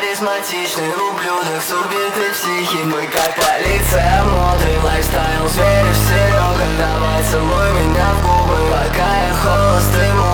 Харизматичный ублюдок с убитой психи. Мы как полиция моды, лайфстайл, зверь, Серега. Давай целуй меня в губы, пока я холост, ты мой.